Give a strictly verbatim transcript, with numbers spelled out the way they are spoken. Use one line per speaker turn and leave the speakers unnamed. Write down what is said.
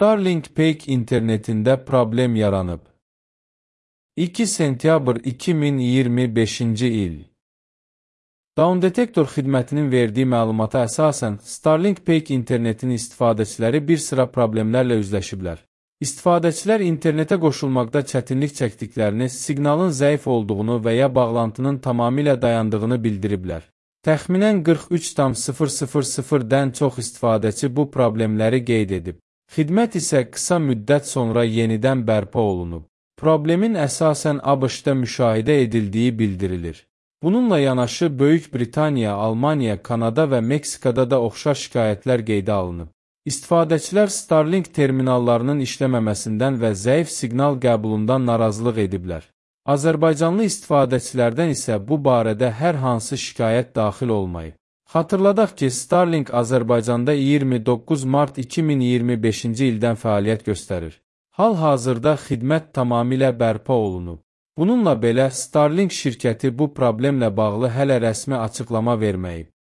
Starlink Peak internetində problem yaranıb. iki sentyabr iki min iyirmi beşinci il. Downdetektor xidmətinin verdiyi məlumata əsasən, Starlink Peak internetin istifadəçiləri bir sıra problemlərlə üzləşiblər. İstifadəçilər internetə qoşulmaqda çətinlik çəkdiklərini, siqnalın zəif olduğunu və ya bağlantının tamamilə dayandığını bildiriblər. Təxminən qırx üç min dən çox istifadəçi bu problemləri qeyd edib. Xidmət isə qısa müddət sonra yenidən bərpa olunub. Problemin əsasən ABŞ-da müşahidə edildiyi bildirilir. Bununla yanaşı Böyük Britaniya, Almaniya, Kanada və Meksikada da oxşar şikayətlər qeydə alınıb. İstifadəçilər Starlink terminallarının işləməməsindən və zəif siqnal qəbulundan narazılıq ediblər. Azərbaycanlı istifadəçilərdən isə bu barədə hər hansı şikayət daxil olmayıb. Xatırladaq ki, Starlink Azərbaycanda iyirmi doqquz mart iki min iyirmi beşinci ildən fəaliyyət göstərir. Hal-hazırda xidmət tamamilə bərpa olunub. Bununla belə, Starlink şirkəti bu problemlə bağlı hələ rəsmi açıqlama verməyib.